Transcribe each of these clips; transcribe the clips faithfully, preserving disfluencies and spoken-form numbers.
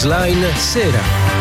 Punchline Sera.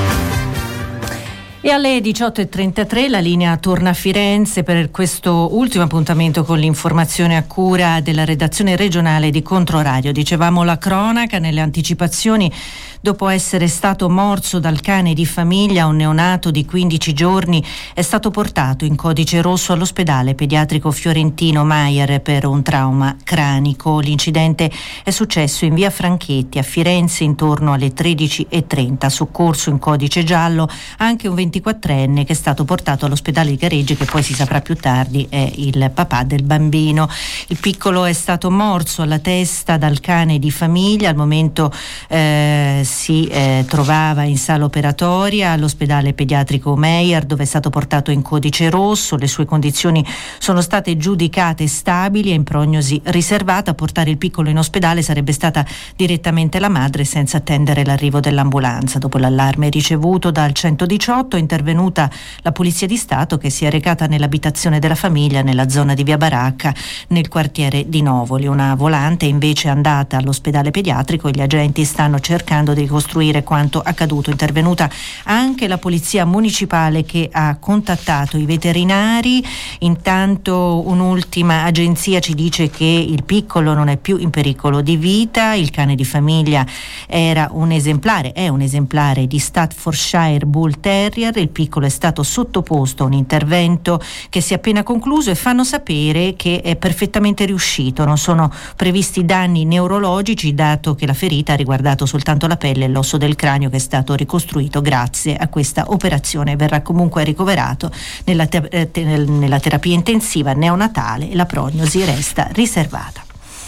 E alle diciotto e trentatré la linea torna a Firenze per questo ultimo appuntamento con l'informazione a cura della redazione regionale di Controradio. Dicevamo la cronaca nelle anticipazioni. Dopo essere stato morso dal cane di famiglia, un neonato di quindici giorni è stato portato in codice rosso all'ospedale pediatrico fiorentino Maier per un trauma cranico. L'incidente è successo in via Franchetti a Firenze intorno alle tredici e trenta. Soccorso in codice giallo anche un ventiquattrenne che è stato portato all'ospedale di Careggi, che poi si saprà più tardi è il papà del bambino. Il piccolo è stato morso alla testa dal cane di famiglia. Al momento eh, si eh, trovava in sala operatoria all'ospedale pediatrico Maier, dove è stato portato in codice rosso. Le sue condizioni sono state giudicate stabili e in prognosi riservata. A portare il piccolo in ospedale sarebbe stata direttamente la madre, senza attendere l'arrivo dell'ambulanza. Dopo l'allarme ricevuto dal centodiciotto è intervenuta la Polizia di Stato, che si è recata nell'abitazione della famiglia nella zona di via Baracca nel quartiere di Novoli. Una volante invece è andata all'ospedale pediatrico e gli agenti stanno cercando di ricostruire quanto accaduto. Intervenuta anche la polizia municipale, che ha contattato i veterinari. Intanto un'ultima agenzia ci dice che il piccolo non è più in pericolo di vita. Il cane di famiglia era un esemplare, è un esemplare di Staffordshire Bull Terrier. Il piccolo è stato sottoposto a un intervento che si è appena concluso e fanno sapere che è perfettamente riuscito. Non sono previsti danni neurologici, dato che la ferita ha riguardato soltanto la pelle e l'osso del cranio, che è stato ricostruito grazie a questa operazione. Verrà comunque ricoverato nella, te- te- nella terapia intensiva neonatale e la prognosi resta riservata.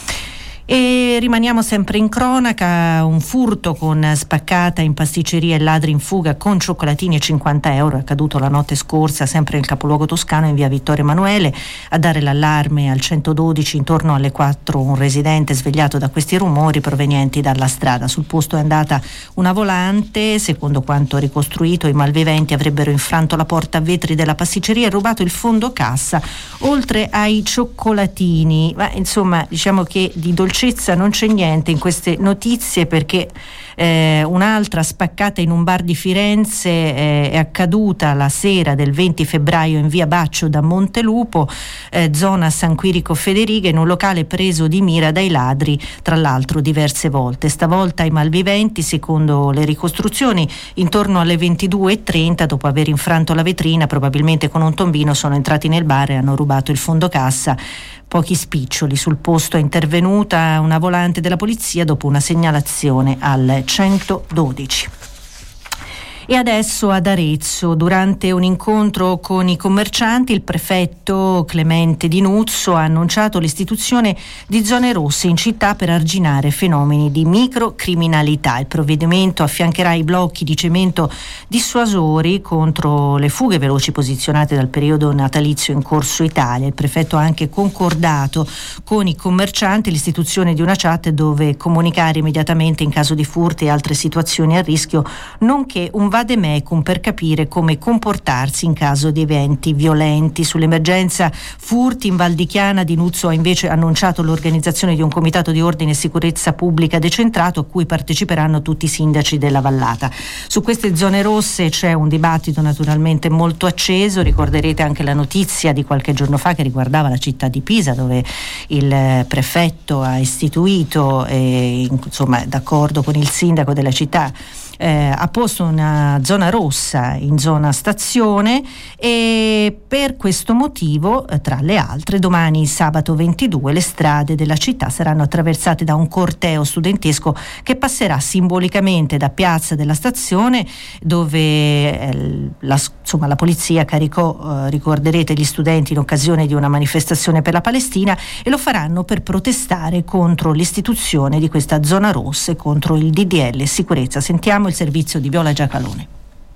E rimaniamo sempre in cronaca. Un furto con spaccata in pasticceria e ladri in fuga con cioccolatini e cinquanta euro è accaduto la notte scorsa sempre nel capoluogo toscano in via Vittorio Emanuele. A dare l'allarme al centododici intorno alle quattro un residente svegliato da questi rumori provenienti dalla strada. Sul posto è andata una volante. Secondo quanto ricostruito, i malviventi avrebbero infranto la porta a vetri della pasticceria e rubato il fondo cassa oltre ai cioccolatini. Ma insomma, diciamo che di dolcezza non c'è niente in queste notizie, perché eh, un'altra spaccata in un bar di Firenze eh, è accaduta la sera del venti febbraio in via Baccio da Montelupo, eh, zona San Quirico Federiga, in un locale preso di mira dai ladri, tra l'altro diverse volte. Stavolta i malviventi, secondo le ricostruzioni, intorno alle ventidue e trenta, dopo aver infranto la vetrina, probabilmente con un tombino, sono entrati nel bar e hanno rubato il fondo cassa. Pochi spiccioli. Sul posto è intervenuta una volante della polizia dopo una segnalazione al centododici. E adesso ad Arezzo, durante un incontro con i commercianti, il prefetto Clemente Di Nuzzo ha annunciato l'istituzione di zone rosse in città per arginare fenomeni di microcriminalità. Il provvedimento affiancherà i blocchi di cemento dissuasori contro le fughe veloci posizionate dal periodo natalizio in corso Italia. Il prefetto ha anche concordato con i commercianti l'istituzione di una chat dove comunicare immediatamente in caso di furti e altre situazioni a rischio, nonché un vademecum per capire come comportarsi in caso di eventi violenti. Sull'emergenza furti in Val di Chiana, Di Nuzzo ha invece annunciato l'organizzazione di un comitato di ordine e sicurezza pubblica decentrato a cui parteciperanno tutti i sindaci della vallata. Su queste zone rosse c'è un dibattito naturalmente molto acceso. Ricorderete anche la notizia di qualche giorno fa che riguardava la città di Pisa, dove il prefetto ha istituito, eh, insomma d'accordo con il sindaco della città, Eh, ha posto una zona rossa in zona stazione, e per questo motivo, eh, tra le altre, domani sabato ventidue le strade della città saranno attraversate da un corteo studentesco che passerà simbolicamente da piazza della stazione, dove eh, la, insomma, la polizia caricò, eh, ricorderete, gli studenti in occasione di una manifestazione per la Palestina, e lo faranno per protestare contro l'istituzione di questa zona rossa e contro il D D L sicurezza. Sentiamo il servizio di Viola Giacalone.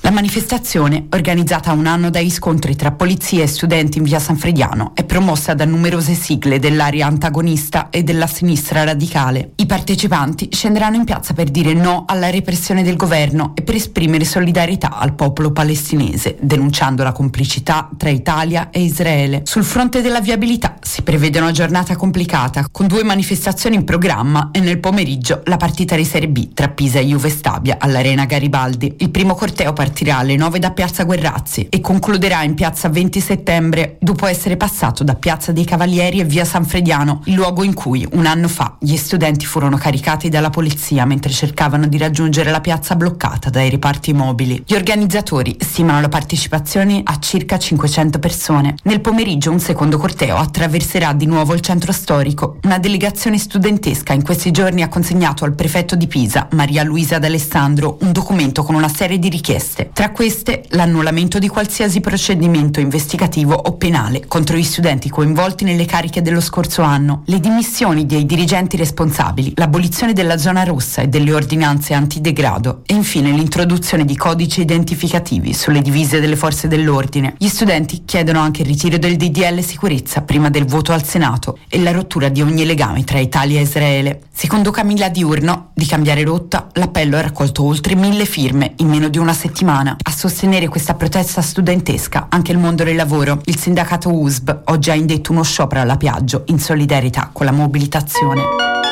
La manifestazione, organizzata un anno dagli scontri tra polizia e studenti in via San Frediano, è promossa da numerose sigle dell'area antagonista e della sinistra radicale. I partecipanti scenderanno in piazza per dire no alla repressione del governo e per esprimere solidarietà al popolo palestinese, denunciando la complicità tra Italia e Israele. Sul fronte della viabilità si prevede una giornata complicata, con due manifestazioni in programma e nel pomeriggio la partita di Serie B tra Pisa e Juve Stabia all'Arena Garibaldi. Il primo corteo partirà alle nove da Piazza Guerrazzi e concluderà in Piazza venti settembre, dopo essere passato da Piazza dei Cavalieri e via San Frediano, il luogo in cui un anno fa gli studenti furono caricati dalla polizia mentre cercavano di raggiungere la piazza bloccata dai reparti mobili. Gli organizzatori stimano la partecipazione a circa cinquecento persone. Nel pomeriggio un secondo corteo attraverserà di nuovo il centro storico. Una delegazione studentesca in questi giorni ha consegnato al prefetto di Pisa, Maria Luisa D'Alessandro, un documento con una serie di richieste. Tra queste, l'annullamento di qualsiasi procedimento investigativo o penale contro gli studenti coinvolti nelle cariche dello scorso anno, le dimissioni dei dirigenti responsabili, l'abolizione della zona rossa e delle ordinanze antidegrado e infine l'introduzione di codici identificativi sulle divise delle forze dell'ordine. Gli studenti chiedono anche il ritiro del D D L sicurezza prima del voto al Senato e la rottura di ogni legame tra Italia e Israele. Secondo Camilla Diurno, di Cambiare Rotta, l'appello ha raccolto oltre mille firme in meno di una settimana. A sostenere questa protesta studentesca anche il mondo del lavoro. Il sindacato U S B oggi ha indetto uno sciopero alla Piaggio in solidarietà con la mobilitazione.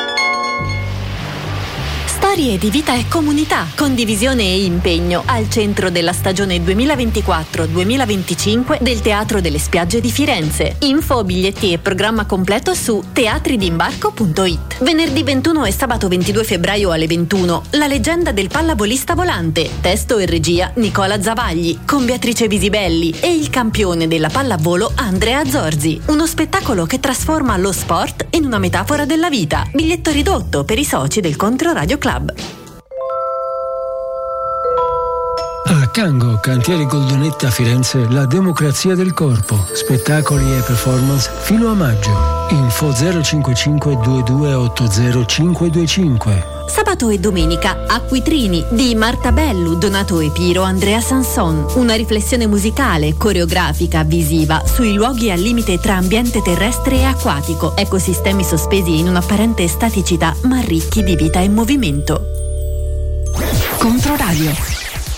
Storie di vita e comunità, condivisione e impegno al centro della stagione duemilaventiquattro duemilaventicinque del Teatro delle Spiagge di Firenze. Info, biglietti e programma completo su teatridimbarco punto it. Venerdì ventuno e sabato ventidue febbraio alle ventuno, La leggenda del pallavolista volante. Testo e regia Nicola Zavagli, con Beatrice Visibelli e il campione della pallavolo Andrea Zorzi. Uno spettacolo che trasforma lo sport in una metafora della vita. Biglietto ridotto per i soci del Controradio Club. A Cango, Cantieri Goldonetta Firenze, la democrazia del corpo, spettacoli e performance fino a maggio. Info zero cinque cinque due due otto zero cinque due cinque. Sabato e domenica, Acquitrini di Marta Bellu, Donato Epiro, Andrea Sanson. Una riflessione musicale, coreografica, visiva sui luoghi al limite tra ambiente terrestre e acquatico, ecosistemi sospesi in un'apparente staticità ma ricchi di vita e movimento. Controradio.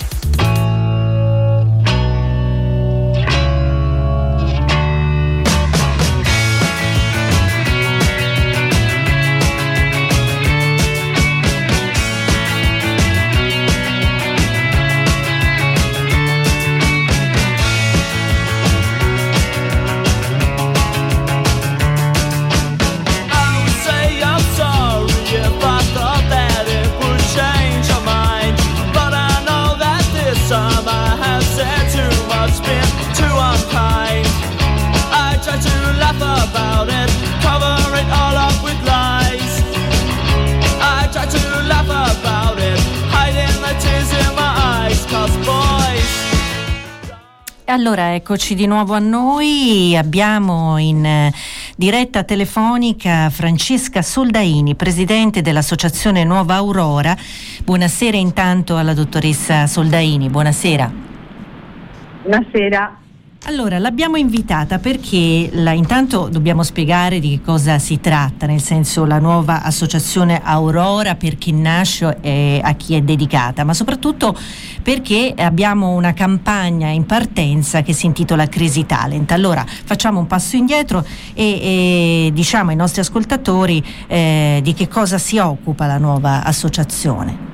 Allora, eccoci di nuovo a noi. Abbiamo in eh, diretta telefonica Francesca Soldaini, presidente dell'Associazione Nuova Aurora. Buonasera intanto alla dottoressa Soldaini, buonasera. Buonasera. Allora, l'abbiamo invitata perché la, intanto dobbiamo spiegare di che cosa si tratta, nel senso la nuova associazione Aurora, per chi nasce e a chi è dedicata, ma soprattutto perché abbiamo una campagna in partenza che si intitola Crisi Talent. Allora, facciamo un passo indietro e, e diciamo ai nostri ascoltatori eh, di che cosa si occupa la nuova associazione.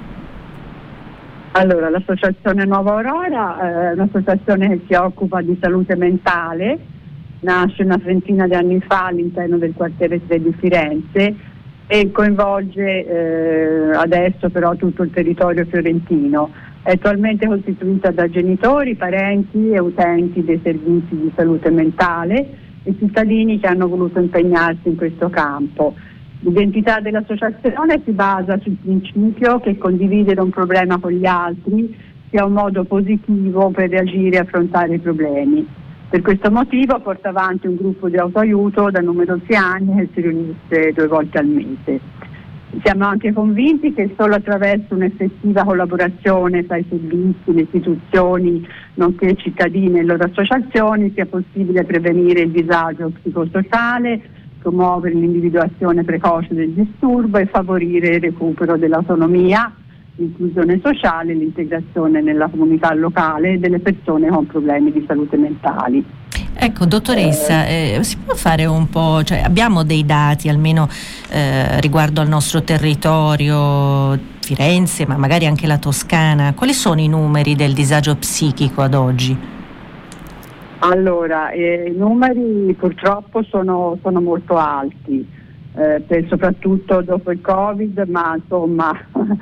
Allora, l'associazione Nuova Aurora è un'associazione che si occupa di salute mentale, nasce una trentina di anni fa all'interno del quartiere tre di Firenze e coinvolge eh, adesso però tutto il territorio fiorentino. È attualmente costituita da genitori, parenti e utenti dei servizi di salute mentale e cittadini che hanno voluto impegnarsi in questo campo. L'identità dell'associazione si basa sul principio che condividere un problema con gli altri sia un modo positivo per reagire e affrontare i problemi. Per questo motivo porta avanti un gruppo di autoaiuto da numerosi anni che si riunisce due volte al mese. Siamo anche convinti che solo attraverso un'effettiva collaborazione tra i servizi, le istituzioni, nonché i cittadini e le loro associazioni sia possibile prevenire il disagio psicosociale, promuovere l'individuazione precoce del disturbo e favorire il recupero dell'autonomia, l'inclusione sociale e l'integrazione nella comunità locale delle persone con problemi di salute mentali. Ecco, dottoressa, eh, si può fare un po', cioè abbiamo dei dati almeno eh, riguardo al nostro territorio, Firenze, ma magari anche la Toscana? Quali sono i numeri del disagio psichico ad oggi? Allora, eh, i numeri purtroppo sono, sono molto alti, eh, per, soprattutto dopo il Covid, ma insomma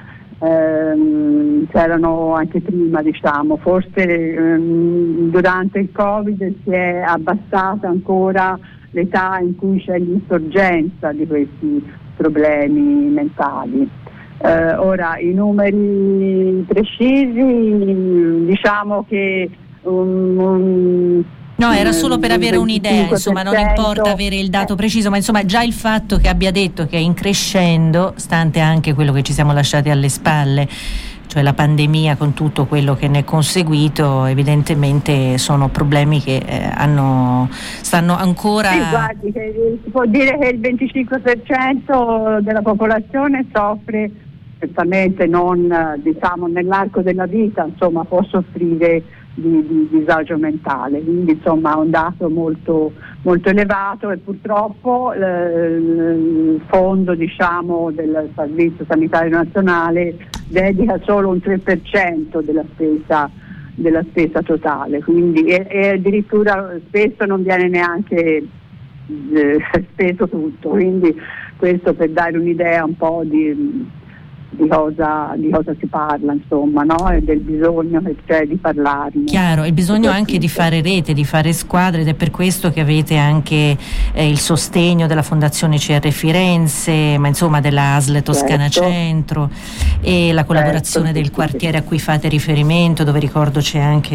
ehm, c'erano anche prima, diciamo. Forse ehm, durante il Covid si è abbassata ancora l'età in cui c'è l'insorgenza di questi problemi mentali. Eh, ora, i numeri precisi, diciamo che Um, um, no, era solo per avere un'idea, insomma, non importa avere il dato preciso, ma insomma già il fatto che abbia detto che è in crescendo, stante anche quello che ci siamo lasciati alle spalle, cioè la pandemia con tutto quello che ne è conseguito, evidentemente sono problemi che eh, hanno stanno ancora... Sì, guardi, che, si può dire che il venticinque per cento della popolazione soffre, certamente non diciamo nell'arco della vita, insomma può soffrire Di, di disagio mentale, quindi insomma è un dato molto, molto elevato e purtroppo eh, il fondo diciamo del Servizio Sanitario Nazionale dedica solo un tre per cento della spesa della spesa totale, quindi e, e addirittura spesso non viene neanche eh, speso tutto, quindi questo per dare un'idea un po' di Di cosa, di cosa si parla, insomma, no? E del bisogno che c'è di parlarne. Chiaro, il bisogno anche di fare rete, di fare squadre, ed è per questo che avete anche eh, il sostegno della Fondazione C R Firenze, ma insomma della A S L Toscana certo. Centro, e la collaborazione certo, del quartiere a cui fate riferimento, dove ricordo c'è anche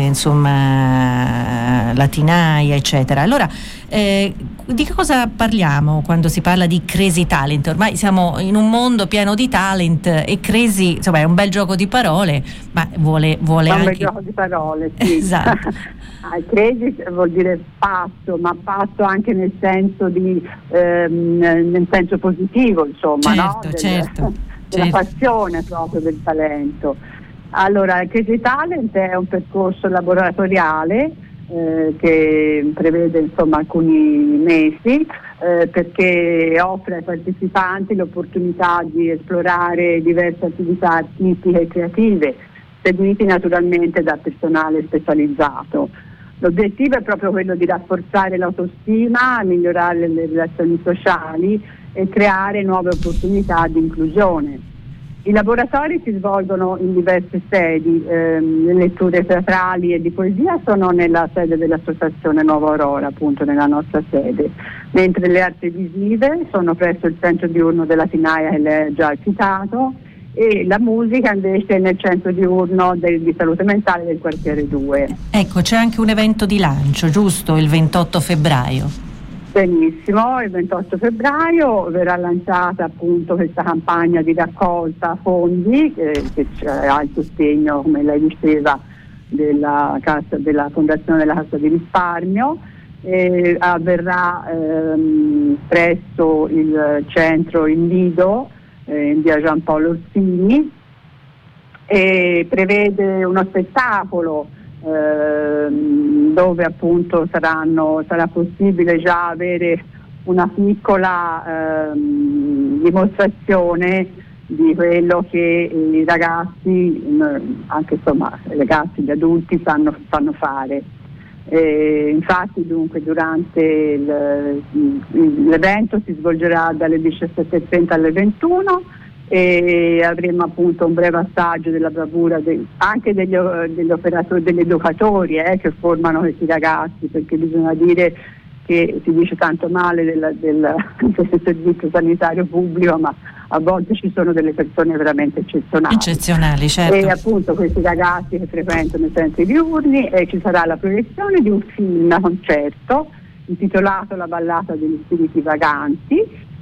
insomma la Tinaia, eccetera. Allora, eh, di che cosa parliamo quando si parla di Crazy Talent? Ormai siamo in un mondo pieno di talent e Crazy, insomma, è un bel gioco di parole, ma vuole, vuole è un anche... bel gioco di parole, sì. Esatto. ah, crazy vuol dire pazzo, ma pazzo anche nel senso di ehm, nel senso positivo, insomma, certo, no? Del, certo, della certo. passione proprio del talento. Allora, il Crazy Talent è un percorso laboratoriale eh, che prevede insomma alcuni mesi, eh, perché offre ai partecipanti l'opportunità di esplorare diverse attività artistiche e creative, seguiti naturalmente da personale specializzato. L'obiettivo è proprio quello di rafforzare l'autostima, migliorare le relazioni sociali e creare nuove opportunità di inclusione. I laboratori si svolgono in diverse sedi, ehm, le letture teatrali e di poesia sono nella sede dell'Associazione Nuova Aurora, appunto nella nostra sede, mentre le arti visive sono presso il centro diurno della Tinaia che lei ha già citato, e la musica invece nel centro diurno del, di salute mentale del quartiere due. Ecco, c'è anche un evento di lancio, giusto? Il ventotto febbraio. Benissimo, il ventotto febbraio verrà lanciata appunto questa campagna di raccolta fondi eh, che ha il sostegno, come lei diceva, della, cassa, della Fondazione della Cassa di Risparmio. Eh, avverrà ehm, presso il centro in Lido, eh, in via Giampaolo Orsini, e prevede uno spettacolo Ehm, dove appunto saranno, sarà possibile già avere una piccola ehm, dimostrazione di quello che i ragazzi, anche insomma i ragazzi, gli adulti sanno, sanno fare. E infatti dunque durante il, l'evento si svolgerà dalle diciassette e trenta alle ventuno e avremo appunto un breve assaggio della bravura de, anche degli, degli operatori, degli educatori eh, che formano questi ragazzi, perché bisogna dire che si dice tanto male del, del, del servizio sanitario pubblico, ma a volte ci sono delle persone veramente eccezionali. Eccezionali, certo. E appunto questi ragazzi che frequentano i centri diurni, e ci sarà la proiezione di un film concerto intitolato La ballata degli spiriti vaganti,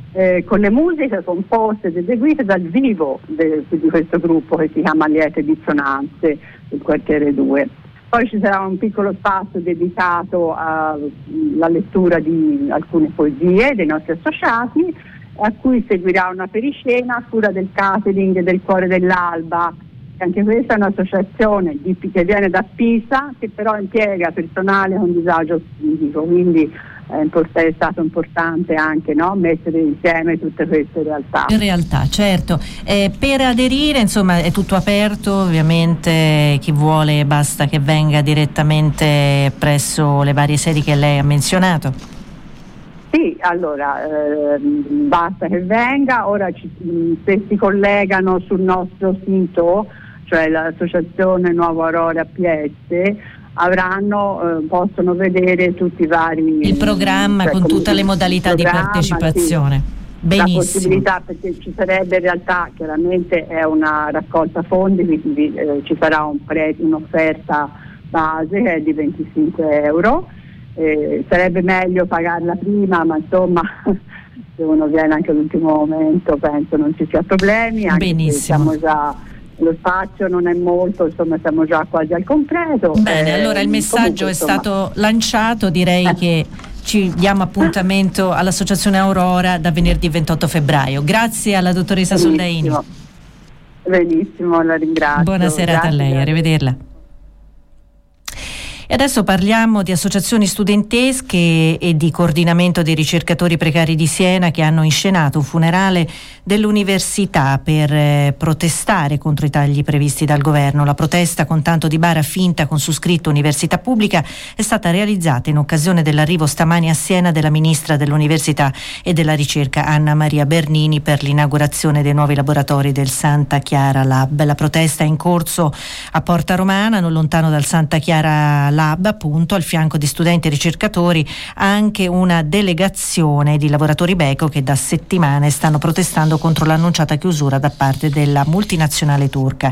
eh, con le musiche composte ed eseguite dal vivo de, di questo gruppo che si chiama Liete Dissonanze del quartiere due. Poi ci sarà un piccolo spazio dedicato alla lettura di alcune poesie dei nostri associati, a cui seguirà una periscena a cura del catering del Cuore dell'Alba. Anche questa è un'associazione di, che viene da Pisa, che però impiega personale con disagio fisico, quindi è, import- è stato importante anche, no, mettere insieme tutte queste realtà. In realtà, certo. Eh, per aderire, insomma, è tutto aperto, ovviamente chi vuole basta che venga direttamente presso le varie sedi che lei ha menzionato. Sì, allora eh, basta che venga. Ora ci, se si collegano sul nostro sito, cioè l'associazione Nuovo Aurora P S, avranno, eh, possono vedere tutti i vari il programma, cioè, con tutte le modalità di partecipazione. Sì. Benissimo. La possibilità, perché ci sarebbe in realtà, chiaramente è una raccolta fondi, quindi eh, ci sarà un pre- un'offerta base che è di venticinque euro. Eh, sarebbe meglio pagarla prima, ma insomma se uno viene anche all'ultimo momento penso non ci sia problemi, anche Benissimo. se siamo già, lo spazio non è molto, insomma siamo già quasi al completo. Bene, eh, allora il messaggio comunque, è stato lanciato, direi eh. che ci diamo appuntamento all'Associazione Aurora da venerdì ventotto febbraio. Grazie alla dottoressa Soldaini. Benissimo, la ringrazio. Buona serata a lei, arrivederla. E adesso parliamo di associazioni studentesche e di coordinamento dei ricercatori precari di Siena, che hanno inscenato un funerale dell'università per eh, protestare contro i tagli previsti dal governo. La protesta, con tanto di bara finta con su scritto Università Pubblica, è stata realizzata in occasione dell'arrivo stamani a Siena della ministra dell'Università e della Ricerca Anna Maria Bernini per l'inaugurazione dei nuovi laboratori del Santa Chiara Lab. La protesta è in corso a Porta Romana, non lontano dal Santa Chiara Lab, appunto, al fianco di studenti e ricercatori anche una delegazione di lavoratori Beko che da settimane stanno protestando contro l'annunciata chiusura da parte della multinazionale turca.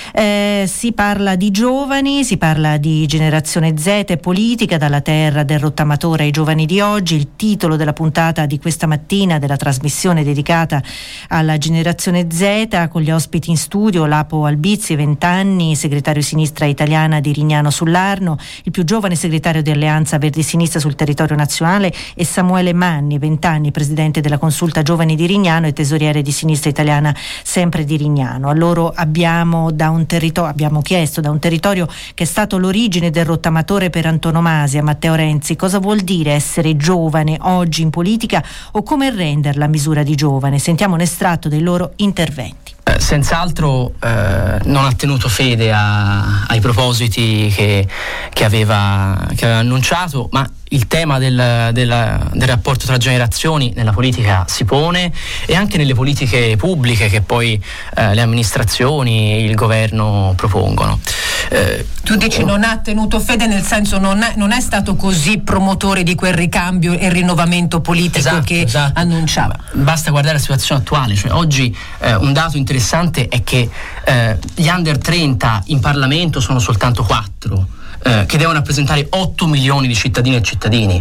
Eh, si parla di giovani, si parla di generazione Z e politica, dalla terra del rottamatore ai giovani di oggi. Il titolo della puntata di questa mattina della trasmissione dedicata alla generazione Z, con gli ospiti in studio Lapo Albizzi, venti anni, segretario sinistra italiana di Rignano sull'Arno, il più giovane segretario di Alleanza Verdi Sinistra sul territorio nazionale, e Samuele Manni, venti anni, presidente della Consulta Giovani di Rignano e tesoriere di Sinistra Italiana sempre di Rignano. A loro abbiamo da un territorio abbiamo chiesto da un territorio che è stato l'origine del rottamatore per antonomasia, Matteo Renzi, cosa vuol dire essere giovane oggi in politica o come renderla misura di giovane. Sentiamo un estratto dei loro interventi. Eh, senz'altro eh, non ha tenuto fede a, ai propositi che, che, aveva, che aveva annunciato, ma il tema del, del, del rapporto tra generazioni nella politica si pone, e anche nelle politiche pubbliche che poi eh, le amministrazioni, il governo propongono. Eh, tu dici non ha tenuto fede, nel senso non è, non è stato così promotore di quel ricambio e rinnovamento politico, esatto, che esatto. annunciava. Basta guardare la situazione attuale, cioè oggi eh, un dato interessante è che eh, gli under trenta in Parlamento sono soltanto quattro. Eh, che devono rappresentare otto milioni di cittadine e cittadini.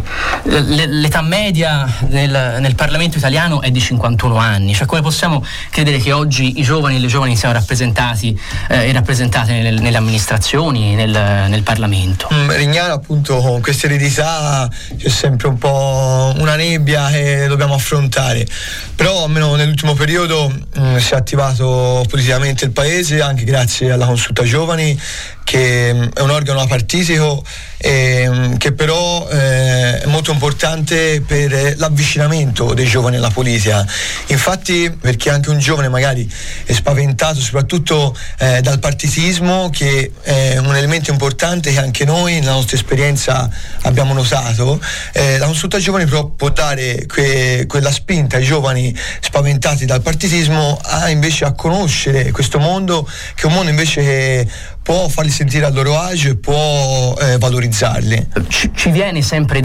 L- l'età media nel, nel Parlamento italiano è di cinquantuno anni, cioè come possiamo credere che oggi i giovani e le giovani siano rappresentati eh, e rappresentate nelle, nelle amministrazioni, nel, nel Parlamento? Mm, Rignano, appunto, con questa eredità c'è sempre un po' una nebbia che dobbiamo affrontare, però almeno nell'ultimo periodo mm, si è attivato politicamente il paese, anche grazie alla Consulta Giovani, che è un organo apartitico eh, che però eh, è molto importante per l'avvicinamento dei giovani alla politica. Infatti, perché anche un giovane magari è spaventato soprattutto eh, dal partitismo, che è un elemento importante che anche noi nella nostra esperienza abbiamo notato, eh, la Consulta Giovani però può dare que- quella spinta ai giovani spaventati dal partitismo a invece a conoscere questo mondo, che è un mondo invece che può farli sentire a loro agio e può eh, valorizzarli. Ci, ci viene sempre detto, e noi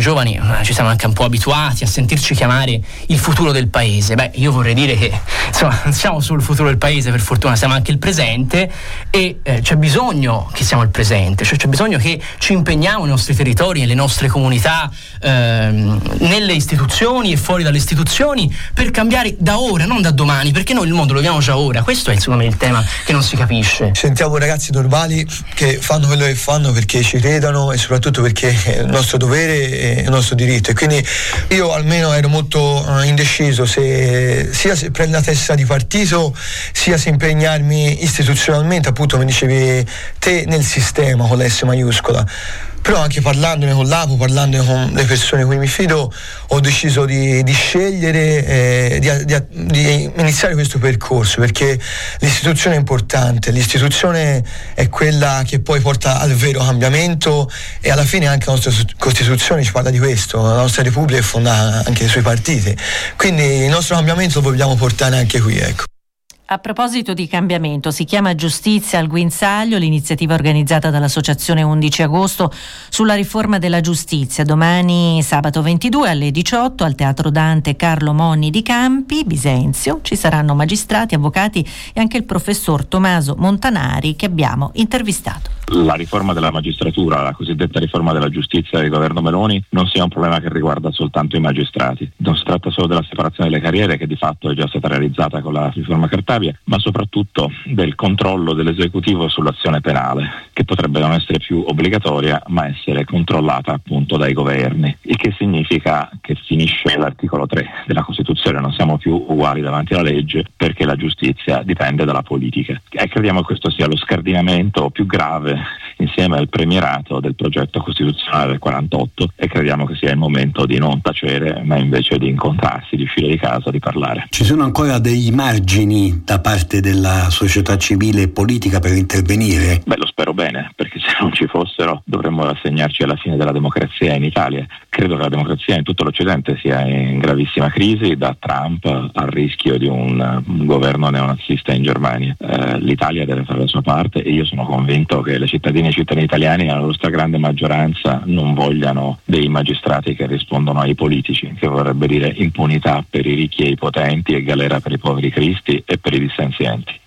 giovani ci siamo anche un po' abituati a sentirci chiamare il futuro del paese. Beh, io vorrei dire che insomma non siamo solo il futuro del paese, per fortuna siamo anche il presente, e eh, c'è bisogno che siamo il presente, cioè c'è bisogno che ci impegniamo nei nostri territori, nelle nostre comunità, ehm, nelle istituzioni e fuori dalle istituzioni, per cambiare da ora, non da domani, perché noi il mondo lo viviamo già ora. Questo è secondo me il tema che non si capisce. Sentiamo ragazzi normali che fanno quello che fanno perché ci credano e soprattutto perché è il nostro dovere e il nostro diritto, e quindi io almeno ero molto uh, indeciso se sia se prendere la testa di partito sia se impegnarmi istituzionalmente, appunto come dicevi te, nel sistema con l'S maiuscola. Però anche parlandone con l'A P U, parlandone con le persone cui mi fido, ho deciso di, di scegliere, eh, di, di, di iniziare questo percorso, perché l'istituzione è importante, l'istituzione è quella che poi porta al vero cambiamento, e alla fine anche la nostra Costituzione ci parla di questo, la nostra Repubblica è fondata anche sui partiti, quindi il nostro cambiamento lo vogliamo portare anche qui, ecco. A proposito di cambiamento, si chiama Giustizia al Guinzaglio l'iniziativa organizzata dall'Associazione undici agosto sulla riforma della giustizia. Domani sabato ventidue alle diciotto al Teatro Dante Carlo Monni di Campi, Bisenzio. Ci saranno magistrati, avvocati e anche il professor Tommaso Montanari, che abbiamo intervistato. La riforma della magistratura, la cosiddetta riforma della giustizia del governo Meloni, non sia un problema che riguarda soltanto i magistrati. Non si tratta solo della separazione delle carriere, che di fatto è già stata realizzata con la riforma Cartabia, ma soprattutto del controllo dell'esecutivo sull'azione penale, che potrebbe non essere più obbligatoria ma essere controllata appunto dai governi, il che significa che finisce l'articolo tre della Costituzione, non siamo più uguali davanti alla legge perché la giustizia dipende dalla politica, e crediamo che questo sia lo scardinamento più grave insieme al premierato del progetto costituzionale del quarantotto, e crediamo che sia il momento di non tacere ma invece di incontrarsi, di uscire di casa, di parlare. Ci sono ancora dei margini da parte della società civile e politica per intervenire? Beh, lo spero bene, perché se non ci fossero dovremmo rassegnarci alla fine della democrazia in Italia. Credo che la democrazia in tutto l'Occidente sia in gravissima crisi, da Trump al rischio di un, un governo neonazista in Germania. Eh, L'Italia deve fare la sua parte, e io sono convinto che le cittadine e i cittadini italiani, nella loro stragrande maggioranza, non vogliano dei magistrati che rispondono ai politici, che vorrebbe dire impunità per i ricchi e i potenti e galera per i poveri cristi e per i dissenzienti.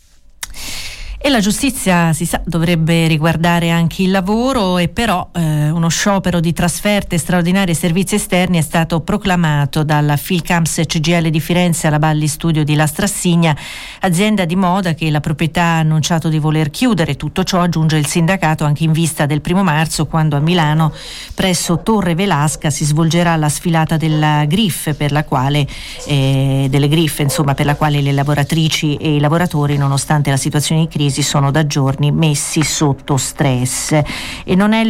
E la giustizia, si sa, dovrebbe riguardare anche il lavoro, e però eh, uno sciopero di trasferte straordinarie e servizi esterni è stato proclamato dalla Filcams C G I L di Firenze alla Balli Studio di La Strassigna, azienda di moda che la proprietà ha annunciato di voler chiudere. Tutto ciò, aggiunge il sindacato, anche in vista del primo marzo, quando a Milano presso Torre Velasca si svolgerà la sfilata della griffe, per la quale eh, delle griffe insomma per la quale le lavoratrici e i lavoratori, nonostante la situazione di crisi, sono da giorni messi sotto stress. E non è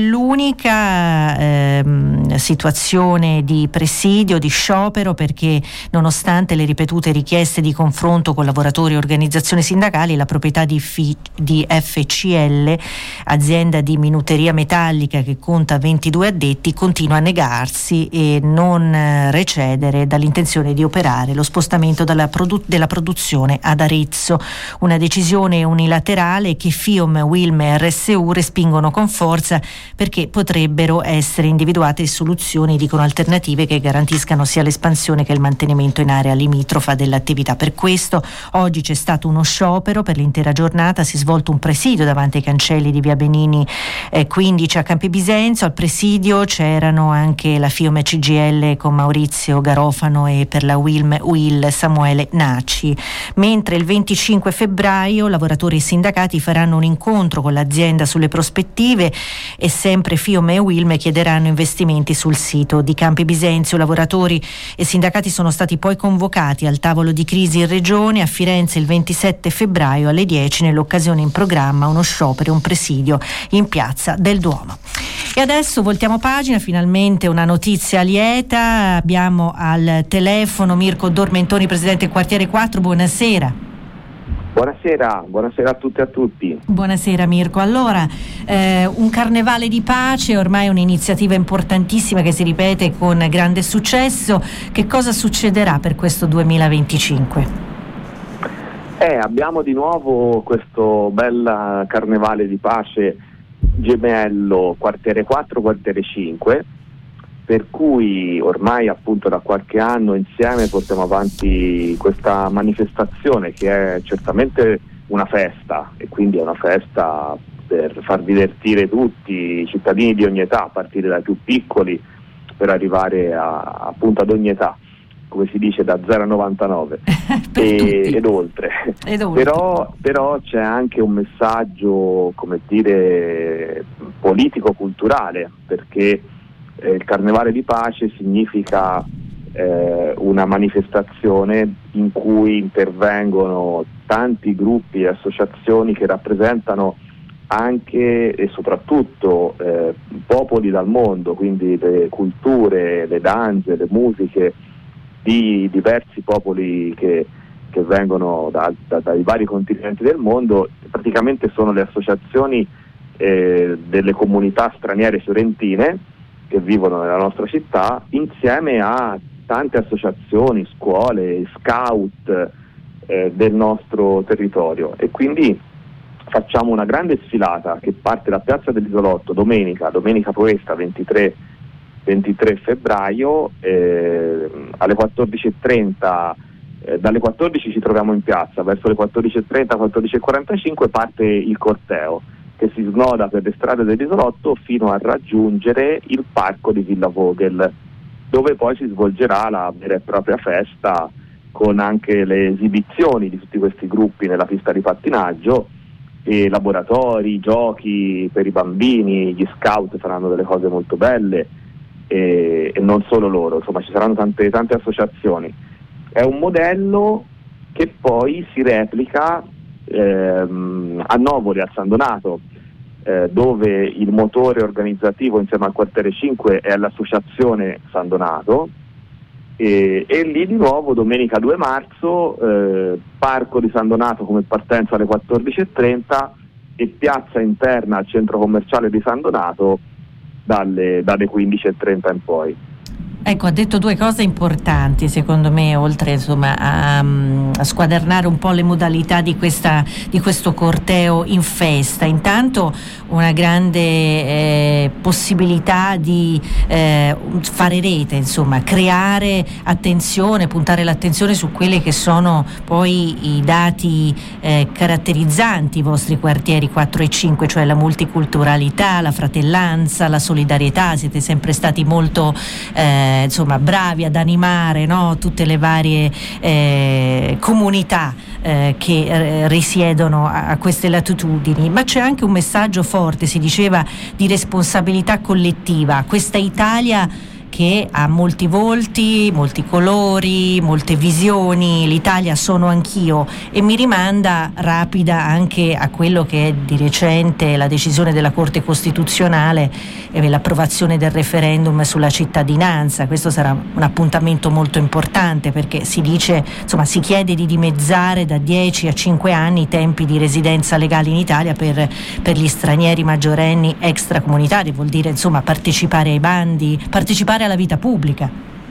l'unica ehm, situazione di presidio, di sciopero, perché nonostante le ripetute richieste di confronto con lavoratori e organizzazioni sindacali, la proprietà di, F- di F C L, azienda di minuteria metallica che conta ventidue addetti, continua a negarsi e non eh, recedere dall'intenzione di operare lo spostamento della, produ- della produzione ad Arezzo. Una decisione unilaterale che FIOM, Wilm e R S U respingono con forza, perché potrebbero essere individuate soluzioni, dicono, alternative che garantiscano sia l'espansione che il mantenimento in area limitrofa dell'attività. Per questo oggi c'è stato uno sciopero per l'intera giornata, si è svolto un presidio davanti ai cancelli di via Benini eh, quindici a Campi Bisenzio. Al presidio c'erano anche la FIOM C G I L con Maurizio Garofano e per la Wilm Will Samuele Naci, mentre il venticinque febbraio lavoratori e sindacati faranno un incontro con l'azienda sulle prospettive, e sempre FIOM e Wilm chiederanno investimenti sul sito di Campi Bisenzio. Lavoratori e sindacati sono stati poi convocati al tavolo di crisi in regione a Firenze il ventisette febbraio alle dieci, nell'occasione in programma uno sciopero e un presidio in piazza del Duomo. E adesso voltiamo pagina, finalmente una notizia lieta. Abbiamo al telefono Mirko Dormentoni, presidente del quartiere quattro. Buonasera. Buonasera, buonasera a tutti e a tutti. Buonasera Mirko. Allora, eh, un carnevale di pace, ormai un'iniziativa importantissima che si ripete con grande successo. Che cosa succederà per questo duemilaventicinque? Eh, abbiamo di nuovo questo bel carnevale di pace gemello quartiere quattro, quartiere cinque, per cui ormai appunto da qualche anno insieme portiamo avanti questa manifestazione che è certamente una festa, e quindi è una festa per far divertire tutti i cittadini di ogni età, a partire dai più piccoli per arrivare a, appunto ad ogni età, come si dice, da zero a novantanove e, ed oltre. Ed oltre. Però, però c'è anche un messaggio, come dire, politico-culturale, perché eh, il Carnevale di Pace significa eh, una manifestazione in cui intervengono tanti gruppi e associazioni che rappresentano anche e soprattutto eh, popoli dal mondo, quindi le culture, le danze, le musiche di diversi popoli che, che vengono da, da, dai vari continenti del mondo. Praticamente sono le associazioni eh, delle comunità straniere fiorentine che vivono nella nostra città, insieme a tante associazioni, scuole, scout eh, del nostro territorio, e quindi facciamo una grande sfilata che parte da Piazza dell'Isolotto domenica, domenica questa, ventitré febbraio, eh, alle quattordici e trenta, eh, dalle quattordici ci troviamo in piazza, verso le quattordici e trenta, quattordici e quarantacinque parte il corteo che si snoda per le strade dell'Isolotto fino a raggiungere il parco di Villa Vogel, dove poi si svolgerà la vera e propria festa, con anche le esibizioni di tutti questi gruppi nella pista di pattinaggio, e laboratori, giochi per i bambini, gli scout faranno delle cose molto belle, e, e non solo loro, insomma ci saranno tante, tante associazioni. È un modello che poi si replica ehm, a Novoli, a San Donato, eh, dove il motore organizzativo insieme al quartiere cinque è l'associazione San Donato, e, e lì di nuovo domenica due marzo eh, Parco di San Donato come partenza alle quattordici e trenta e piazza interna al centro commerciale di San Donato dalle, dalle quindici e trenta in poi. Ecco, ha detto due cose importanti secondo me, oltre insomma a, a squadernare un po' le modalità di, questa, di questo corteo in festa. Intanto una grande eh, possibilità di eh, fare rete, insomma creare attenzione, puntare l'attenzione su quelli che sono poi i dati eh, caratterizzanti i vostri quartieri quattro e cinque, cioè la multiculturalità, la fratellanza, la solidarietà. Siete sempre stati molto eh, insomma bravi ad animare, no? Tutte le varie eh, comunità eh, che eh, risiedono a, a queste latitudini, ma c'è anche un messaggio forte, si diceva, di responsabilità collettiva. Questa Italia che ha molti volti, molti colori, molte visioni, l'Italia sono anch'io, e mi rimanda rapida anche a quello che è di recente la decisione della Corte Costituzionale e l'approvazione del referendum sulla cittadinanza. Questo sarà un appuntamento molto importante, perché si dice, insomma, si chiede di dimezzare da dieci a cinque anni i tempi di residenza legale in Italia per, per gli stranieri maggiorenni extracomunitari. Vuol dire insomma partecipare ai bandi, partecipare alla vita pubblica.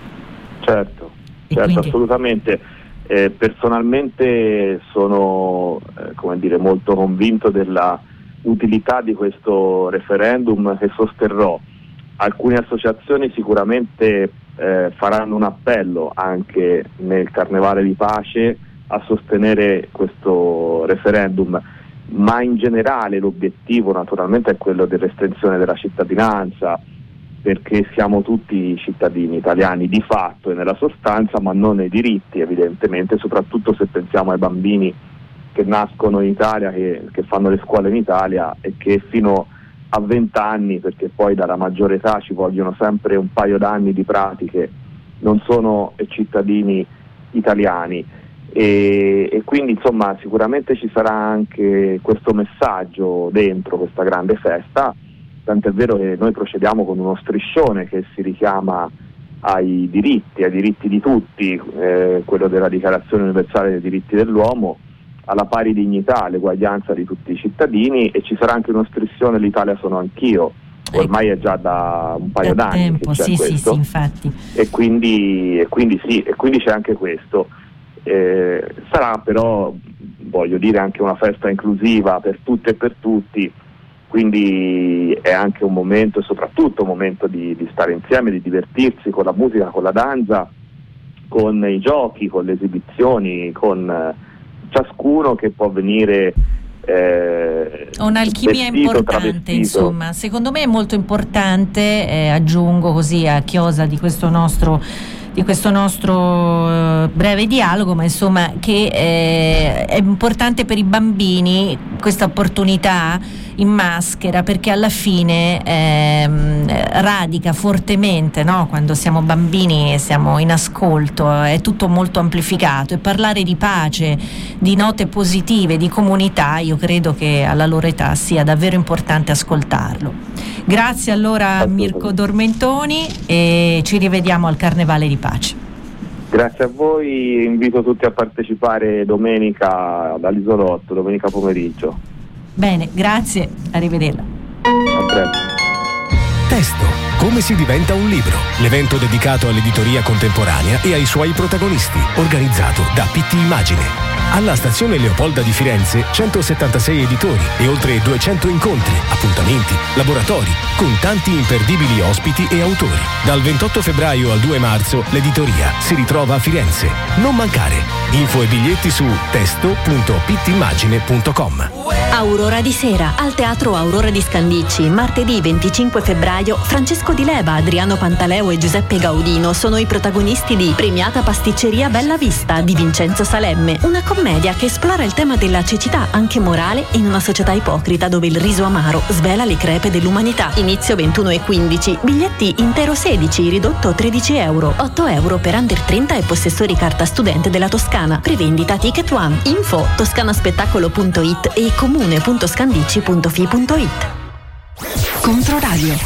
Certo, certo, quindi... assolutamente. Eh, personalmente sono eh, come dire, molto convinto della utilità di questo referendum che sosterrò. Alcune associazioni sicuramente eh, faranno un appello anche nel Carnevale di Pace a sostenere questo referendum, ma in generale l'obiettivo naturalmente è quello dell'estensione della cittadinanza, perché siamo tutti cittadini italiani di fatto e nella sostanza, ma non nei diritti evidentemente, soprattutto se pensiamo ai bambini che nascono in Italia, che, che fanno le scuole in Italia e che fino a venti anni, perché poi dalla maggiore età ci vogliono sempre un paio d'anni di pratiche, non sono cittadini italiani. E, e quindi insomma sicuramente ci sarà anche questo messaggio dentro questa grande festa. Tant'è vero che noi procediamo con uno striscione che si richiama ai diritti, ai diritti di tutti, eh, quello della Dichiarazione Universale dei Diritti dell'Uomo, alla pari dignità, all'eguaglianza di tutti i cittadini, e ci sarà anche uno striscione L'Italia sono anch'io, ormai è già da un paio da d'anni tempo, che c'è sì, questo, sì, sì, infatti. E quindi, e quindi sì, e quindi c'è anche questo. Eh, sarà però, voglio dire, anche una festa inclusiva per tutte e per tutti. quindi è anche un momento, soprattutto un momento di, di stare insieme, di divertirsi con la musica, con la danza, con i giochi, con le esibizioni, con eh, ciascuno che può venire eh, un'alchimia vestito, importante, travestito. Insomma, secondo me è molto importante, eh, aggiungo così a chiosa di questo nostro di questo nostro eh, breve dialogo, ma insomma che eh, è importante per i bambini questa opportunità in maschera, perché alla fine ehm, radica fortemente, no? Quando siamo bambini e siamo in ascolto, è tutto molto amplificato, e parlare di pace, di note positive, di comunità, io credo che alla loro età sia davvero importante ascoltarlo. Grazie allora a Mirko Dormentoni e ci rivediamo al Carnevale di Pace. Grazie a voi, invito tutti a partecipare domenica dall'Isolotto, domenica pomeriggio. Bene, grazie, arrivederla. A presto. Testo, come si diventa un libro? L'evento dedicato all'editoria contemporanea e ai suoi protagonisti, organizzato da P T Immagine. Alla stazione Leopolda di Firenze, centosettantasei editori e oltre duecento incontri, appuntamenti, laboratori, con tanti imperdibili ospiti e autori. Dal ventotto febbraio al due marzo l'editoria si ritrova a Firenze. Non mancare. Info e biglietti su testo punto pittimmagine punto com. Aurora di sera al Teatro Aurora di Scandicci, martedì venticinque febbraio. Francesco Di Leva, Adriano Pantaleo e Giuseppe Gaudino sono i protagonisti di Premiata pasticceria Bella Vista di Vincenzo Salemme, una commedia che esplora il tema della cecità anche morale in una società ipocrita dove il riso amaro svela le crepe dell'umanità. Inizio ventuno e quindici, biglietti intero sedici, ridotto tredici euro, otto euro per under trenta e possessori carta studente della Toscana. Prevendita Ticket One. Info toscanaspettacolo punto it e comune punto scandicci punto fi punto it. Controradio.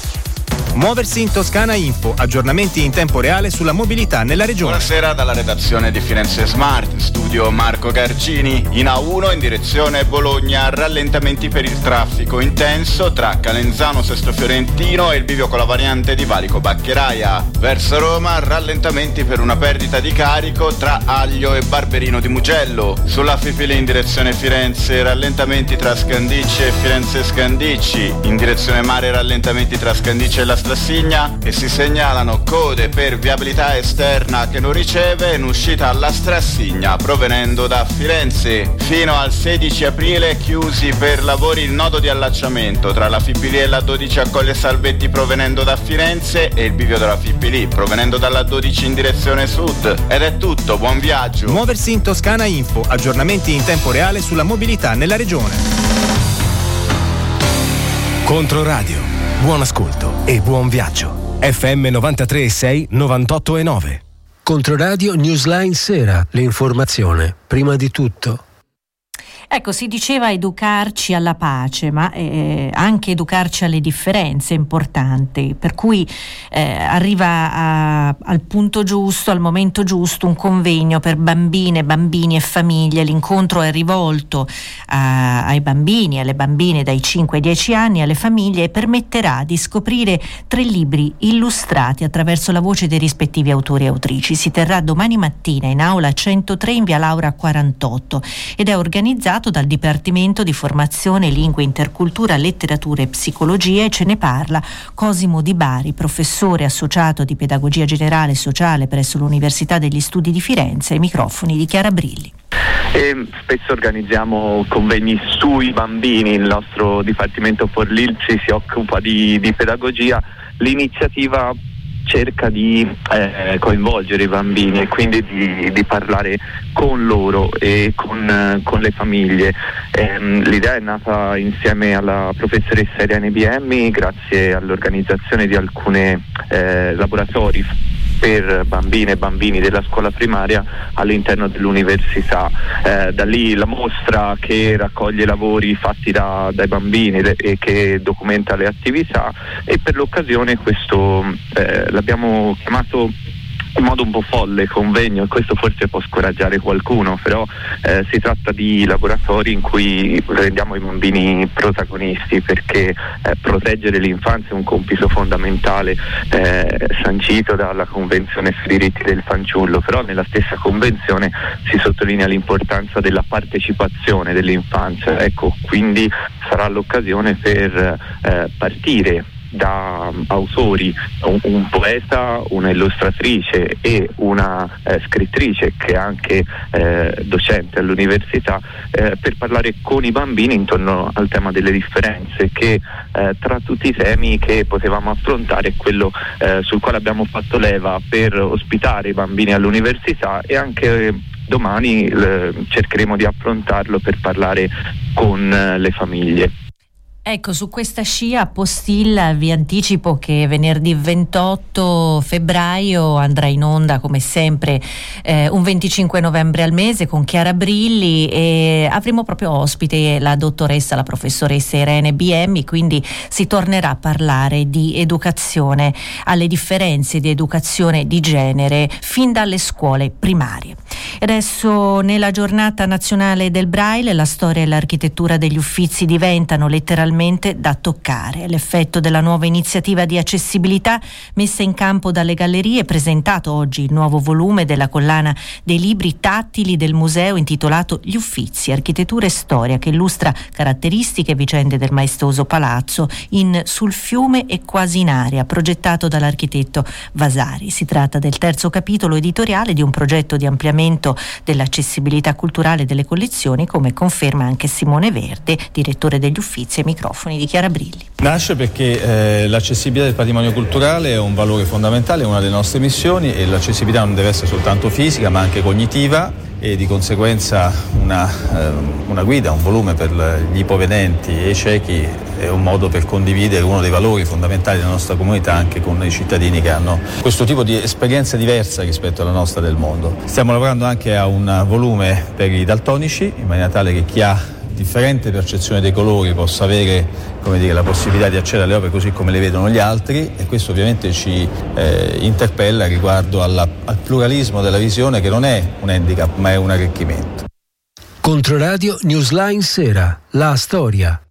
Muoversi in Toscana Info, aggiornamenti in tempo reale sulla mobilità nella regione. Buonasera dalla redazione di Firenze Smart, studio Marco Gargini. In A uno in direzione Bologna, rallentamenti per il traffico intenso tra Calenzano Sesto Fiorentino e il bivio con la variante di Valico Baccheraia. Verso Roma, rallentamenti per una perdita di carico tra Aglio e Barberino di Mugello. Sulla Fipili in direzione Firenze, rallentamenti tra Scandicci e Firenze Scandicci. In direzione mare, rallentamenti tra Scandicci e la Strassigna, e si segnalano code per viabilità esterna che non riceve in uscita alla Strassigna provenendo da Firenze. Fino al sedici aprile chiusi per lavori il nodo di allacciamento tra la Fipili e la dodici a Colle Salvetti provenendo da Firenze e il bivio della Fipili provenendo dalla dodici in direzione sud. Ed è tutto, buon viaggio. Muoversi in Toscana Info, aggiornamenti in tempo reale sulla mobilità nella regione. Controradio. Buon ascolto e buon viaggio. F M novantatré e sei, novantotto e nove. Controradio Newsline Sera, l'informazione prima di tutto. Ecco, si diceva educarci alla pace, ma eh, anche educarci alle differenze è importante, per cui eh, arriva a, al punto giusto, al momento giusto, un convegno per bambine, bambini e famiglie. L'incontro è rivolto a, ai bambini, alle bambine dai cinque ai dieci anni, alle famiglie, e permetterà di scoprire tre libri illustrati attraverso la voce dei rispettivi autori e autrici. Si terrà domani mattina in aula centotré in via Laura quarantotto ed è organizzato dal Dipartimento di Formazione, Lingue, Intercultura, Letteratura e Psicologia, e ce ne parla Cosimo Di Bari, professore associato di Pedagogia Generale e Sociale presso l'Università degli Studi di Firenze, ai microfoni di Chiara Brilli. E spesso organizziamo convegni sui bambini, il nostro Dipartimento For Lilsi si occupa di, di pedagogia. L'iniziativa cerca di eh, coinvolgere i bambini e quindi di, di parlare con loro e con, eh, con le famiglie. Ehm, l'idea è nata insieme alla professoressa Irene Biemmi grazie all'organizzazione di alcuni eh, laboratori per bambine e bambini della scuola primaria all'interno dell'università. Eh, da lì la mostra che raccoglie lavori fatti da, dai bambini le, e che documenta le attività, e per l'occasione questo eh, l'abbiamo chiamato in modo un po' folle convegno, e questo forse può scoraggiare qualcuno, però eh, si tratta di laboratori in cui rendiamo i bambini protagonisti, perché eh, proteggere l'infanzia è un compito fondamentale eh, sancito dalla Convenzione sui diritti del fanciullo, però nella stessa convenzione si sottolinea l'importanza della partecipazione dell'infanzia. Ecco, quindi sarà l'occasione per eh, partire da autori, un, un poeta, una illustratrice e una eh, scrittrice che è anche eh, docente all'università, eh, per parlare con i bambini intorno al tema delle differenze, che eh, tra tutti i temi che potevamo affrontare è quello eh, sul quale abbiamo fatto leva per ospitare i bambini all'università, e anche eh, domani eh, cercheremo di affrontarlo per parlare con eh, le famiglie. Ecco, su questa scia Postilla vi anticipo che venerdì ventotto febbraio andrà in onda come sempre eh, un venticinque novembre al mese con Chiara Brilli, e avremo proprio ospite la dottoressa, la professoressa Irene Biemmi, quindi si tornerà a parlare di educazione, alle differenze di educazione di genere fin dalle scuole primarie. E adesso, nella giornata nazionale del Braille, la storia e l'architettura degli Uffizi diventano letteralmente da toccare. L'effetto della nuova iniziativa di accessibilità messa in campo dalle gallerie, presentato oggi il nuovo volume della collana dei libri tattili del museo intitolato Gli Uffizi, architettura e storia, che illustra caratteristiche e vicende del maestoso palazzo in Sul fiume e quasi in aria, progettato dall'architetto Vasari. Si tratta del terzo capitolo editoriale di un progetto di ampliamento dell'accessibilità culturale delle collezioni, come conferma anche Simone Verde, direttore degli Uffizi, ai microfoni di Chiara Brilli. Nasce perché eh, l'accessibilità del patrimonio culturale è un valore fondamentale, è una delle nostre missioni, e l'accessibilità non deve essere soltanto fisica ma anche cognitiva, e di conseguenza una, eh, una guida, un volume per gli ipovedenti e i ciechi è un modo per condividere uno dei valori fondamentali della nostra comunità anche con i cittadini che hanno questo tipo di esperienza diversa rispetto alla nostra del mondo. Stiamo lavorando anche a un volume per i daltonici, in maniera tale che chi ha differente percezione dei colori possa avere, come dire, la possibilità di accedere alle opere così come le vedono gli altri, e questo ovviamente ci eh, interpella riguardo alla, al pluralismo della visione, che non è un handicap ma è un arricchimento. Controradio Newsline Sera, la storia.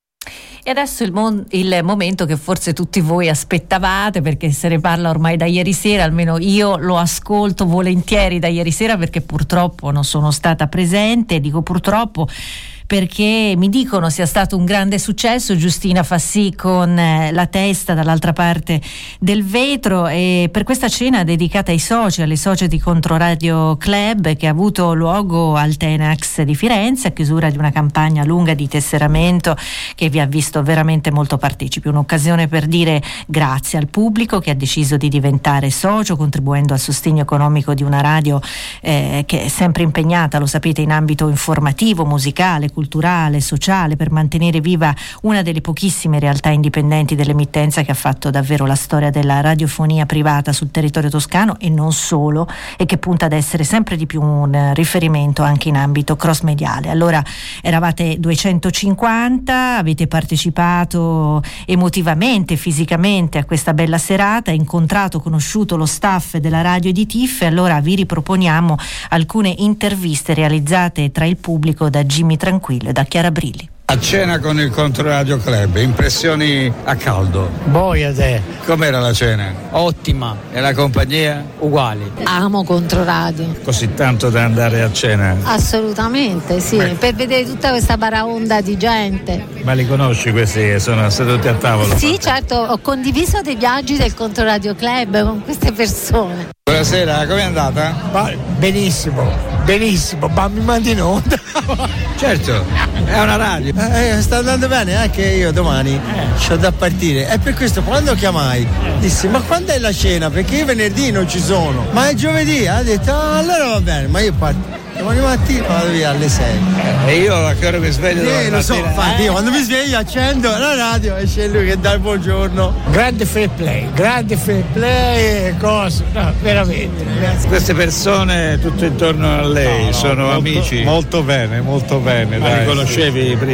E adesso il, mon- il momento che forse tutti voi aspettavate, perché se ne parla ormai da ieri sera, almeno io lo ascolto volentieri da ieri sera, perché purtroppo non sono stata presente. Dico purtroppo perché mi dicono sia stato un grande successo. Giustina Fassì con eh, La testa dall'altra parte del vetro, e per questa cena dedicata ai soci, alle socie di Controradio Club, che ha avuto luogo al Tenax di Firenze a chiusura di una campagna lunga di tesseramento che vi ha visto veramente molto partecipi. Un'occasione per dire grazie al pubblico che ha deciso di diventare socio, contribuendo al sostegno economico di una radio eh, che è sempre impegnata, lo sapete, in ambito informativo, musicale, culturale, sociale, per mantenere viva una delle pochissime realtà indipendenti dell'emittenza che ha fatto davvero la storia della radiofonia privata sul territorio toscano e non solo, e che punta ad essere sempre di più un riferimento anche in ambito cross-mediale. Allora, eravate duecentocinquanta, avete partecipato emotivamente, fisicamente a questa bella serata, incontrato, conosciuto lo staff della radio di T I F, e allora vi riproponiamo alcune interviste realizzate tra il pubblico da Jimmy Tranquillo e da Chiara Brilli. A cena con il Controradio Club, impressioni a caldo. Boia te. Com'era la cena? Ottima. E la compagnia? Uguali. Amo Controradio. Così tanto da andare a cena? Assolutamente, sì, Beh. per vedere tutta questa baraonda di gente. Ma li conosci questi che sono seduti a tavola? Sì, certo, ho condiviso dei viaggi del Controradio Club con queste persone. Buonasera, com'è andata? Ba- benissimo, benissimo, ma mi mandi in onda. Certo, è una radio. Eh, sta andando bene anche io domani eh. c'ho da partire, e per questo quando chiamai eh. dissi ma quando è la cena, perché io venerdì non ci sono, ma è giovedì. Ha detto ah, allora va bene, ma io parto domani mattina vado via alle sei. Eh, e io a che ora mi sveglio? Sì, lo so, infatti eh. io quando mi sveglio accendo la radio e c'è lui che dà il buongiorno. Grande fair play, grande fair play e cose, no, veramente. Queste persone tutto intorno a lei no, no, sono molto, amici? Molto bene, molto bene. Ma dai, li conoscevi sì. prima?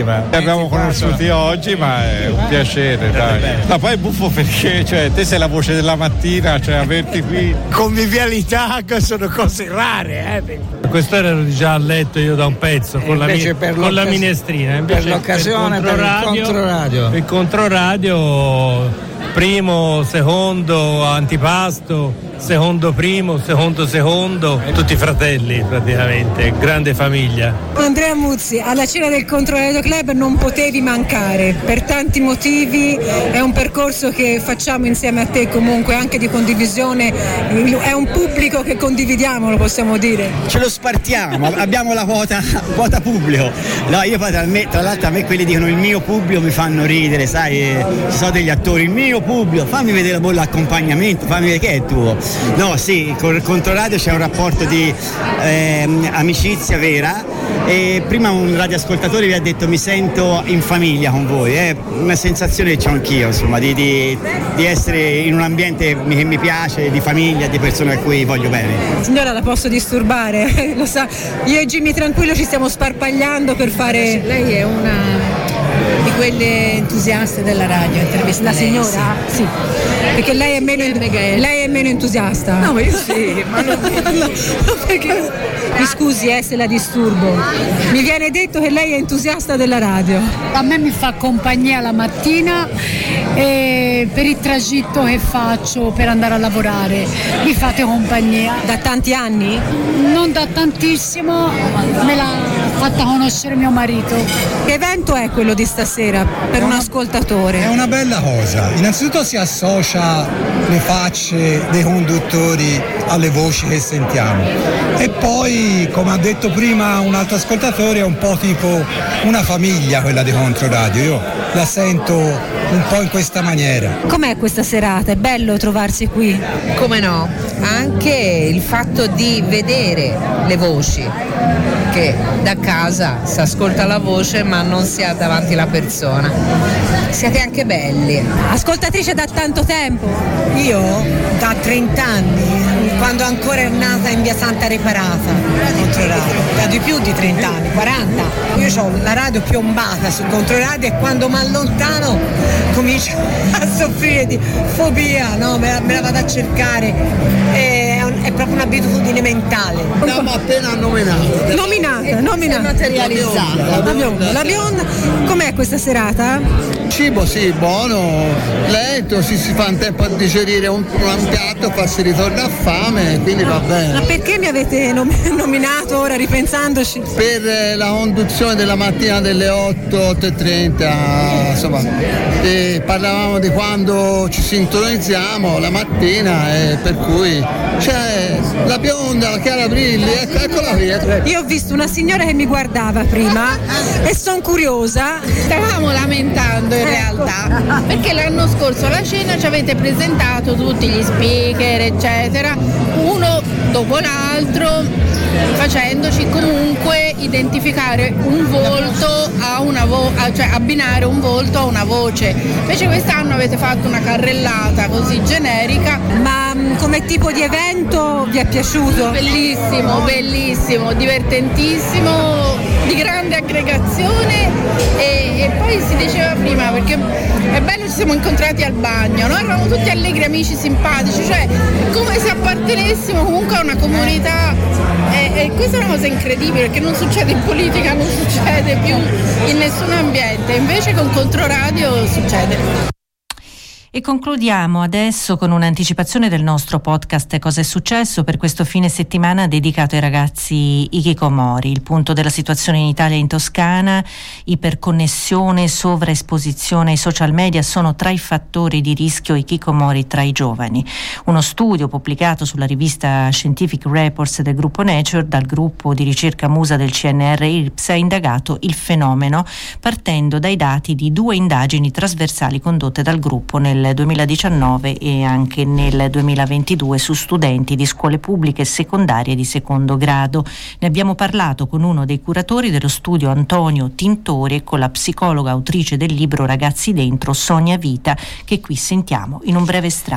persona. Li abbiamo conosciuti oggi, ma è un piacere, dai. Ma poi è buffo perché, cioè, te sei la voce della mattina, cioè averti qui. Convivialità sono cose rare, eh. Quest'ora ero già a letto io da un pezzo con, la, mi- con la minestrina. Invece per l'occasione, per il controradio. Il controradio, primo, secondo, antipasto, secondo primo, secondo secondo, tutti fratelli praticamente, grande famiglia. Andrea Muzzi, alla cena del Controradio Club non potevi mancare, per tanti motivi, è un percorso che facciamo insieme a te comunque, anche di condivisione, è un pubblico che condividiamo, lo possiamo dire. Ce lo spartiamo, abbiamo la quota, quota pubblico. No, io poi tra, me, tra l'altro a me quelli dicono il mio pubblico mi fanno ridere, sai, ci sono degli attori, il mio pubblico, fammi vedere l'accompagnamento, fammi vedere che è tuo. No, sì, con il Controradio c'è un rapporto di eh, amicizia vera e prima un radioascoltatore vi ha detto mi sento in famiglia con voi, è una sensazione che ho anch'io, insomma, di, di, di essere in un ambiente che mi piace, di famiglia, di persone a cui voglio bene. Signora, la posso disturbare? Lo sa, io e Jimmy Tranquillo ci stiamo sparpagliando per fare... Lei è una di quelle entusiaste della radio, intervista la lei, signora? Sì. sì. Perché lei è meno, lei è meno entusiasta. No, ma io sì, ma non no, perché... Mi scusi eh, se la disturbo. Mi viene detto che lei è entusiasta della radio. A me mi fa compagnia la mattina e per il tragitto che faccio per andare a lavorare mi fate compagnia. Da tanti anni? Non da tantissimo, me l'ha fatta conoscere mio marito. Che evento è quello di stasera per un ascoltatore? È una bella cosa. Innanzitutto si associa le facce dei conduttori alle voci che sentiamo e poi, come ha detto prima un altro ascoltatore, è un po' tipo una famiglia quella di Controradio. Io la sento un po' in questa maniera. Com'è questa serata? È bello trovarsi qui? Come no? Anche il fatto di vedere le voci, che da casa si ascolta la voce ma non si ha davanti la persona. Siete anche belli. Ascoltatrice da tanto tempo? Io da trenta anni, quando ancora è nata in via Santa Reparata, Controradio, da di più di trenta anni, quaranta. Io ho la radio piombata sul Controradio e quando mi allontano comincio a soffrire di fobia, no? me, la, me la vado a cercare, è, è proprio un'abitudine mentale. L'abbiamo appena nominato. Nominata, nominata. materializzata. La bionda. La bionda. Com'è questa serata? Cibo sì, buono, lento, si, si fa un tempo a digerire un, un piatto, poi si ritorna a fame, quindi va bene. Ma perché mi avete nom- nominato ora, ripensandoci? Per eh, la conduzione della mattina delle otto, otto e trenta, insomma, e parlavamo di quando ci sintonizziamo la mattina e per cui c'è la bionda, la Chiara Brilli, ecco, eccola qui. Io ho visto una signora che mi guardava prima e sono curiosa. Stavamo lamentando in realtà perché l'anno scorso alla cena ci avete presentato tutti gli speaker eccetera, uno dopo l'altro, facendoci comunque identificare un volto a una vo- cioè abbinare un volto a una voce. Invece quest'anno avete fatto una carrellata così generica. Ma mh, come tipo di evento vi è piaciuto? Bellissimo, bellissimo, divertentissimo, di grande aggregazione e, e poi si diceva prima, perché è bello, ci siamo incontrati al bagno, noi eravamo tutti allegri, amici, simpatici, cioè come se appartenessimo comunque a una comunità e, e questa è una cosa incredibile perché non succede in politica, non succede più in nessun ambiente, invece con Controradio succede. E concludiamo adesso con un'anticipazione del nostro podcast Cosa è successo per questo fine settimana dedicato ai ragazzi hikikomori. Il punto della situazione in Italia e in Toscana, iperconnessione, sovraesposizione ai social media sono tra i fattori di rischio hikikomori tra i giovani. Uno studio pubblicato sulla rivista Scientific Reports del gruppo Nature dal gruppo di ricerca Musa del C N R I R P S ha indagato il fenomeno partendo dai dati di due indagini trasversali condotte dal gruppo nel duemiladiciannove e anche nel duemilaventidue su studenti di scuole pubbliche e secondarie di secondo grado. Ne abbiamo parlato con uno dei curatori dello studio, Antonio Tintori, e con la psicologa autrice del libro Ragazzi dentro, Sonia Vita, che qui sentiamo in un breve estratto.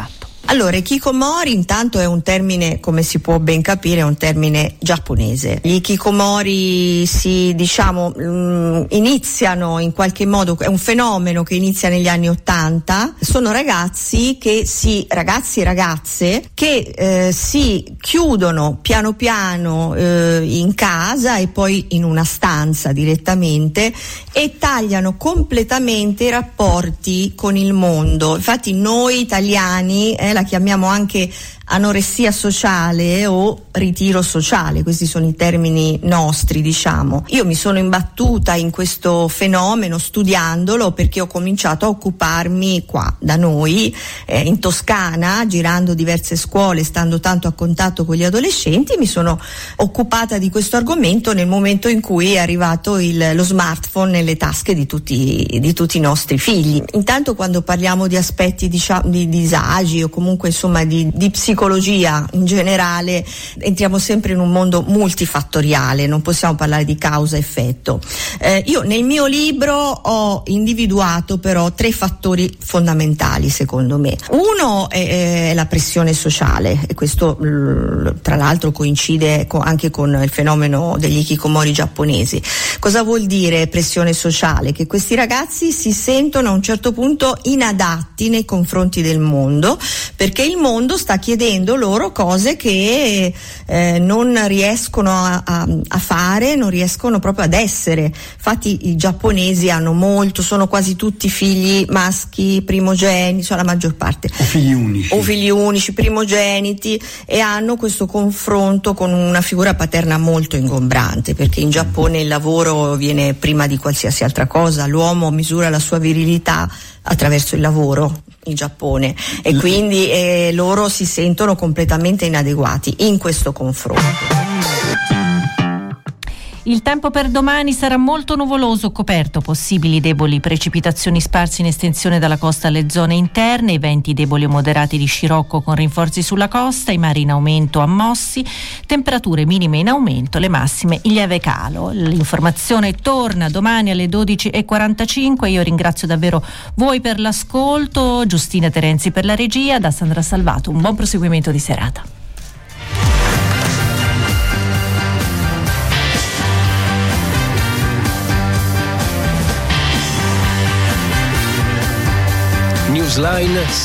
Allora, hikikomori intanto è un termine, come si può ben capire, è un termine giapponese. Gli hikikomori si, diciamo, mh, iniziano in qualche modo, è un fenomeno che inizia negli anni ottanta, sono ragazzi che si, ragazzi e ragazze che eh, si chiudono piano piano eh, in casa e poi in una stanza direttamente e tagliano completamente i rapporti con il mondo. Infatti noi italiani eh, la chiamiamo anche anoressia sociale o ritiro sociale, questi sono i termini nostri, diciamo. Io mi sono imbattuta in questo fenomeno studiandolo perché ho cominciato a occuparmi qua da noi eh, in Toscana, girando diverse scuole, stando tanto a contatto con gli adolescenti. Mi sono occupata di questo argomento nel momento in cui è arrivato il, lo smartphone nelle tasche di tutti, di tutti i nostri figli. Intanto, quando parliamo di aspetti, diciamo, di disagi o comunque insomma di, di psicologia in generale, entriamo sempre in un mondo multifattoriale, non possiamo parlare di causa-effetto. Eh, io nel mio libro ho individuato però tre fattori fondamentali, secondo me. Uno è, è la pressione sociale, e questo tra l'altro coincide con, anche con il fenomeno degli hikikomori giapponesi. Cosa vuol dire pressione sociale? Che questi ragazzi si sentono a un certo punto inadatti nei confronti del mondo, perché il mondo sta chiedendo loro cose che eh, non riescono a, a, a fare, non riescono proprio ad essere. Infatti i giapponesi hanno molto, sono quasi tutti figli maschi primogeniti, cioè la maggior parte, o figli unici o figli unici primogeniti, e hanno questo confronto con una figura paterna molto ingombrante, perché in Giappone il lavoro viene prima di qualsiasi altra cosa. L'uomo misura la sua virilità attraverso il lavoro in Giappone e quindi eh, loro si sentono completamente inadeguati in questo confronto. Il tempo per domani sarà molto nuvoloso o coperto, possibili deboli precipitazioni sparse in estensione dalla costa alle zone interne, i venti deboli o moderati di scirocco con rinforzi sulla costa, i mari in aumento a mossi, temperature minime in aumento, le massime in lieve calo. L'informazione torna domani alle dodici e quarantacinque. Io ringrazio davvero voi per l'ascolto, Giustina Terenzi per la regia, da Sandra Salvato un buon proseguimento di serata. Newsline